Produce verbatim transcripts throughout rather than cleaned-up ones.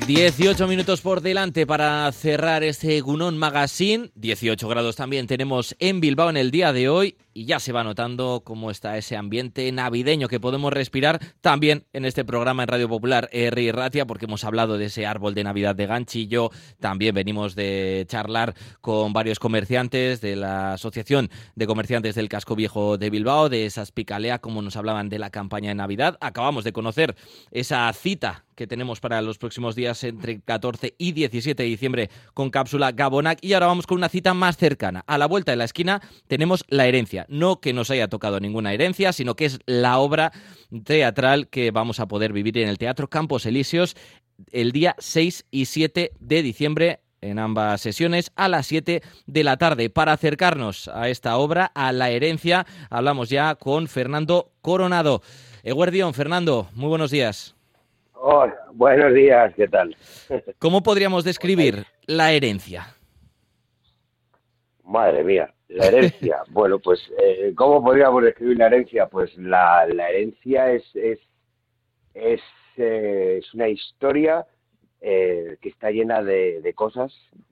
dieciocho minutos por delante para cerrar este Egunon Magazine. dieciocho grados también tenemos en Bilbao en el día de hoy y ya se va notando cómo está ese ambiente navideño que podemos respirar también en este programa en Radio Popular Herri Ratia, porque hemos hablado de ese árbol de Navidad de Ganchillo. También venimos de charlar con varios comerciantes de la Asociación de Comerciantes del Casco Viejo de Bilbao, de esas Picalea, como nos hablaban de la campaña de Navidad. Acabamos de conocer esa cita que tenemos para los próximos días entre catorce y diecisiete de diciembre con Cápsula Gabonac, y ahora vamos con una cita más cercana. A la vuelta de la esquina tenemos La Herencia. No que nos haya tocado ninguna herencia, sino que es la obra teatral que vamos a poder vivir en el Teatro Campos Elíseos el día seis y siete de diciembre, en ambas sesiones, a las siete de la tarde. Para acercarnos a esta obra, a La Herencia, hablamos ya con Fernando Coronado. Eguerdión, Fernando, muy buenos días. Oh, buenos días, ¿qué tal? ¿Cómo podríamos describir La Herencia? Madre mía, la herencia. Bueno, pues, eh, ¿cómo podríamos describir la herencia? Pues la, la herencia es, es, es, eh, es una historia eh, que está llena de, de cosas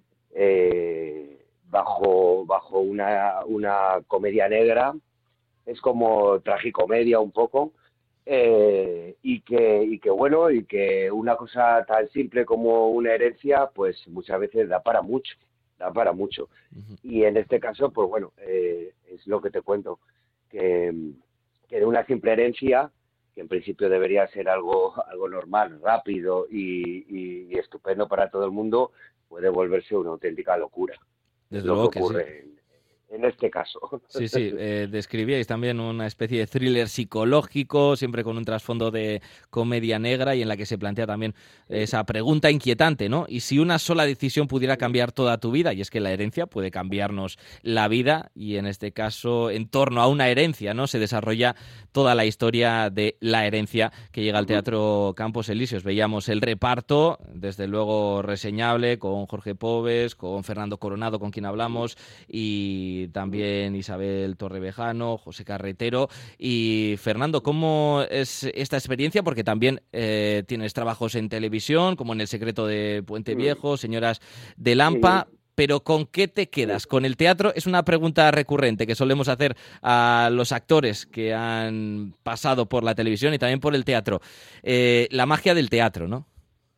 eh, bajo, bajo una, una comedia negra. Es como tragicomedia un poco. Eh, y que y que bueno y que una cosa tan simple como una herencia pues muchas veces da para mucho da para mucho Uh-huh. y en este caso pues bueno eh, es lo que te cuento que, que de una simple herencia que en principio debería ser algo algo normal, rápido y, y, y estupendo para todo el mundo, puede volverse una auténtica locura. Es Desde lo que luego que sí. ocurre en, en este caso. Sí, sí, eh, describíais también una especie de thriller psicológico, siempre con un trasfondo de comedia negra y en la que se plantea también esa pregunta inquietante, ¿no? Y si una sola decisión pudiera cambiar toda tu vida, y es que la herencia puede cambiarnos la vida, y en este caso, en torno a una herencia, ¿no? Se desarrolla toda la historia de La Herencia que llega al Teatro Campos Elíseos. Veíamos el reparto, desde luego reseñable, con Jorge Pobes, con Fernando Coronado, con quien hablamos, y también Isabel Torrevejano, José Carretero. Y Fernando, ¿cómo es esta experiencia? Porque también eh, tienes trabajos en televisión, como en El secreto de Puente Viejo, Señoras de Lampa, pero ¿con qué te quedas? ¿Con el teatro? Es una pregunta recurrente que solemos hacer a los actores que han pasado por la televisión y también por el teatro. Eh, la magia del teatro, ¿no?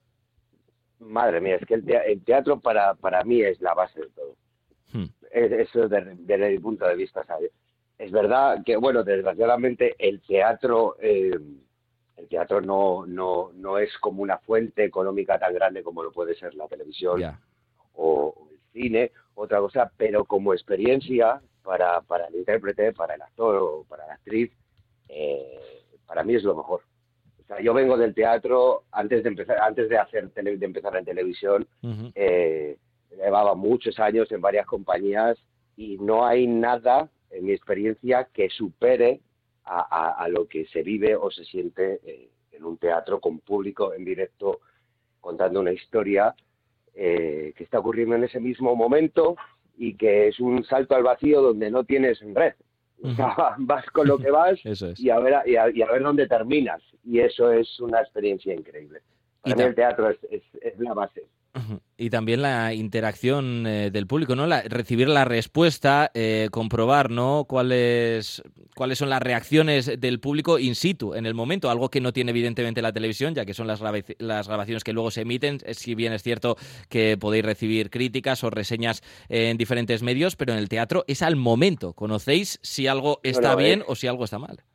Madre mía, es que el teatro, el teatro para, para mí es la base de todo. Hmm. Eso desde, desde mi punto de vista, ¿sabes? Es verdad que, bueno, desgraciadamente el teatro eh, el teatro no, no, no es como una fuente económica tan grande como lo puede ser la televisión yeah. o, o el cine, otra cosa, pero como experiencia para, para el intérprete, para el actor o para la actriz, eh, para mí es lo mejor. O sea, yo vengo del teatro antes de empezar, antes de hacer tele, de empezar en televisión. Uh-huh. eh, Llevaba muchos años en varias compañías y no hay nada, en mi experiencia, que supere a, a, a lo que se vive o se siente eh, en un teatro con público en directo, contando una historia eh, que está ocurriendo en ese mismo momento y que es un salto al vacío donde no tienes red. O sea, vas con lo que vas eso es. y, a ver, y, a, y a ver dónde terminas. Y eso es una experiencia increíble. Para mí el teatro es, es, es la base. Y también la interacción eh, del público, ¿no? La, recibir la respuesta, eh, comprobar, ¿no? Cuáles cuáles son las reacciones del público in situ, en el momento, algo que no tiene evidentemente la televisión, ya que son las, grava- las grabaciones que luego se emiten. Si bien es cierto que podéis recibir críticas o reseñas eh, en diferentes medios, pero en el teatro es al momento. Conocéis si algo está no, no, bien es... o si algo está mal.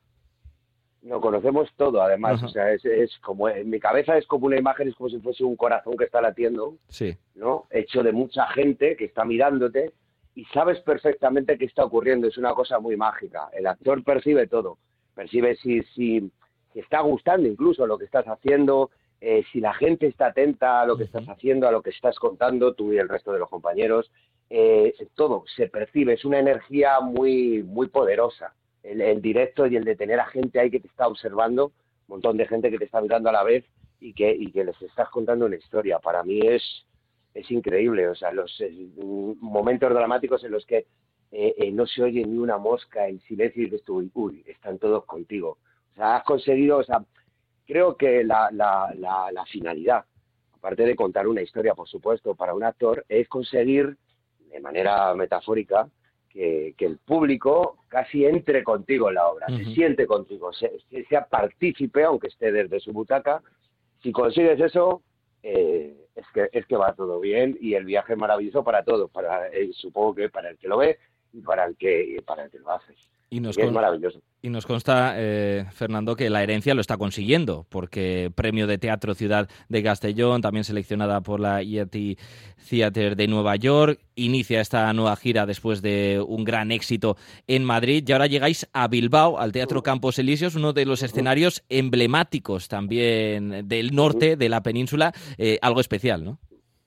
Lo conocemos todo, además. Uh-huh. O sea, es, es como en mi cabeza es como una imagen, es como si fuese un corazón que está latiendo, sí, ¿no? Hecho de mucha gente que está mirándote y sabes perfectamente qué está ocurriendo. Es una cosa muy mágica. El actor percibe todo, percibe si si, si está gustando incluso lo que estás haciendo, eh, si la gente está atenta a lo que uh-huh. estás haciendo, a lo que estás contando, tú y el resto de los compañeros. Eh, todo se percibe. Es una energía muy muy poderosa. El, el directo y el de tener a gente ahí que te está observando, un montón de gente que te está mirando a la vez y que, y que les estás contando una historia. Para mí es, es increíble. O sea, los eh, momentos dramáticos en los que eh, eh, no se oye ni una mosca en silencio y dices tú, uy, están todos contigo. O sea, has conseguido, o sea, creo que la, la, la, la finalidad aparte de contar una historia, por supuesto, para un actor, es conseguir, de manera metafórica, que, que el público casi entre contigo en la obra, uh-huh. se siente contigo, se, se, sea partícipe, aunque esté desde su butaca. Si consigues eso, eh, es que es que va todo bien y el viaje es maravilloso para todos, para eh, supongo que para el que lo ve y para el que para el que lo hace. Y nos, y es maravilloso. Y nos consta, eh, Fernando, que La Herencia lo está consiguiendo, porque Premio de Teatro Ciudad de Castellón, también seleccionada por la Yeti Theatre de Nueva York, inicia esta nueva gira después de un gran éxito en Madrid, y ahora llegáis a Bilbao, al Teatro Campos Elíseos, uno de los escenarios emblemáticos también del norte de la península, eh, algo especial, ¿no?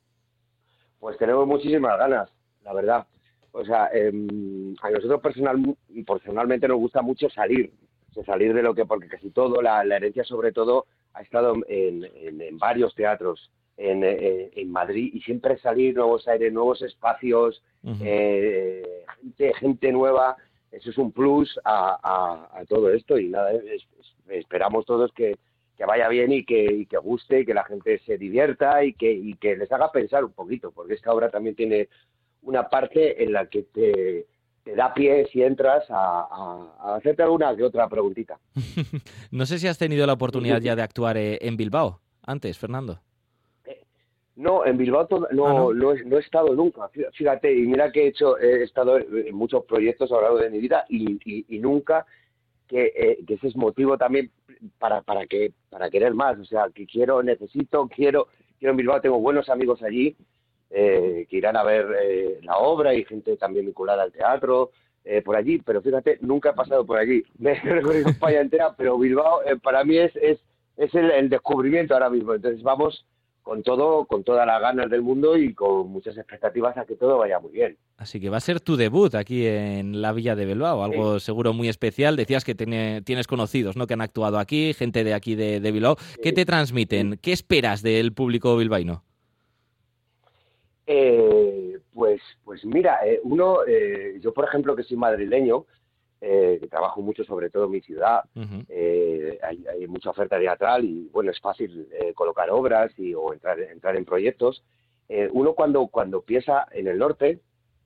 Pues tenemos muchísimas ganas, la verdad. O sea, eh, a nosotros personal, personalmente nos gusta mucho salir, o sea, salir de lo que, porque casi todo, la, la Herencia sobre todo, ha estado en, en, en varios teatros en, en, en Madrid, y siempre salir, nuevos aires, nuevos espacios, uh-huh. eh, gente, gente nueva, eso es un plus a, a, a todo esto, y nada, es, es, esperamos todos que, que vaya bien y que, y que guste, y que la gente se divierta y que, y que les haga pensar un poquito, porque esta obra también tiene una parte en la que te, te da pie, si entras, a, a, a hacerte alguna que otra preguntita. No sé si has tenido la oportunidad ya de actuar eh, en Bilbao antes, Fernando. Eh, no, en Bilbao todo, no, ah, ¿no? No, he, no he estado nunca, fíjate, y mira que he hecho, he estado en muchos proyectos a lo largo de mi vida y, y, y nunca, que, eh, que ese es motivo también para, para, que, para querer más, o sea, que quiero, necesito, quiero, quiero en Bilbao, tengo buenos amigos allí, Eh, que irán a ver eh, la obra y gente también vinculada al teatro eh, por allí, pero fíjate, nunca he pasado por allí. Me he recorrido España entera, pero Bilbao eh, para mí es, es, es el, el descubrimiento ahora mismo. Entonces vamos con todo, con todas las ganas del mundo y con muchas expectativas a que todo vaya muy bien. Así que va a ser tu debut aquí en la Villa de Bilbao, algo sí. seguro muy especial. Decías que tiene, tienes conocidos, ¿no?, que han actuado aquí, gente de aquí de, de Bilbao. Sí. ¿Qué te transmiten? Sí. ¿Qué esperas del público bilbaíno? Eh, pues, pues mira, eh, uno, eh, yo por ejemplo que soy madrileño, eh, que trabajo mucho sobre todo en mi ciudad, uh-huh. eh, hay, hay mucha oferta teatral y bueno, es fácil eh, colocar obras y, o entrar, entrar en proyectos. Eh, uno cuando, cuando piensa en el norte,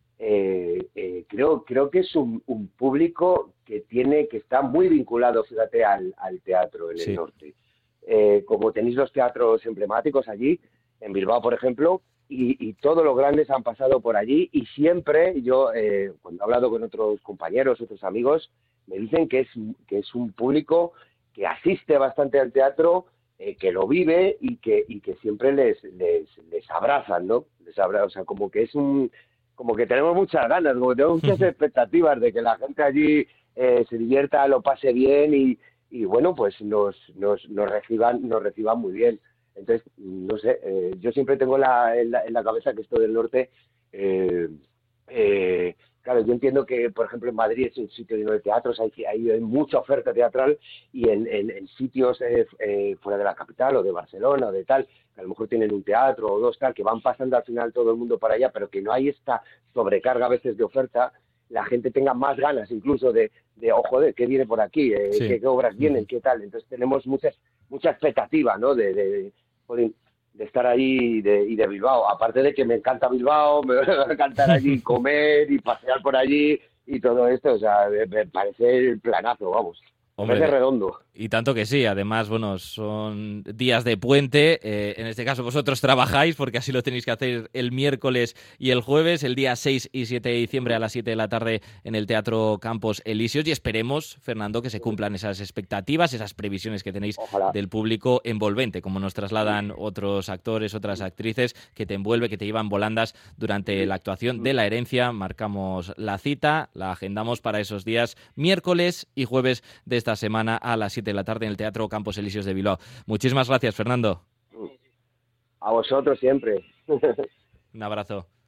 eh, eh, creo, creo que es un, un público que tiene, que está muy vinculado, fíjate, al, al teatro en sí. el norte. Eh, como tenéis los teatros emblemáticos allí, en Bilbao por ejemplo, Y, y todos los grandes han pasado por allí y siempre yo, eh, cuando he hablado con otros compañeros, otros amigos, me dicen que es, que es un público que asiste bastante al teatro, eh, que lo vive y que, y que siempre les, les, les abrazan, ¿no? Les abra, o sea, como que es un, como que tenemos muchas ganas, como que tenemos muchas expectativas de que la gente allí eh, se divierta, lo pase bien y, y bueno, pues nos, nos, nos reciban, nos reciban muy bien. Entonces, no sé, eh, yo siempre tengo la, en, la, en la cabeza que esto del norte, eh, eh, claro, yo entiendo que, por ejemplo, en Madrid es un sitio lleno de teatros, hay, hay, hay mucha oferta teatral y en, en, en sitios eh, eh, fuera de la capital o de Barcelona o de tal, que a lo mejor tienen un teatro o dos tal, que van pasando al final todo el mundo para allá, pero que no hay esta sobrecarga a veces de oferta, la gente tenga más ganas incluso de, de oh, joder, ¿qué viene por aquí? Eh, sí. ¿qué, ¿Qué obras vienen? ¿Qué tal? Entonces tenemos muchas, mucha expectativa, ¿no? De, de, de de estar ahí y de, y de Bilbao, aparte de que me encanta Bilbao, me va a encantar allí comer y pasear por allí y todo esto, o sea, me parece el planazo, vamos. Hombre, me parece redondo. Y tanto que sí, además, bueno, son días de puente, eh, en este caso vosotros trabajáis porque así lo tenéis que hacer el miércoles y el jueves, el día seis y siete de diciembre a las siete de la tarde en el Teatro Campos Elíseos, y esperemos, Fernando, que se cumplan esas expectativas, esas previsiones que tenéis Ojalá. Del público envolvente, como nos trasladan otros actores, otras actrices, que te envuelve, que te llevan volandas durante la actuación de La Herencia. Marcamos la cita, la agendamos para esos días miércoles y jueves de esta semana a las siete de la tarde en el Teatro Campos Elíseos de Bilbao. Muchísimas gracias, Fernando. A vosotros siempre. Un abrazo.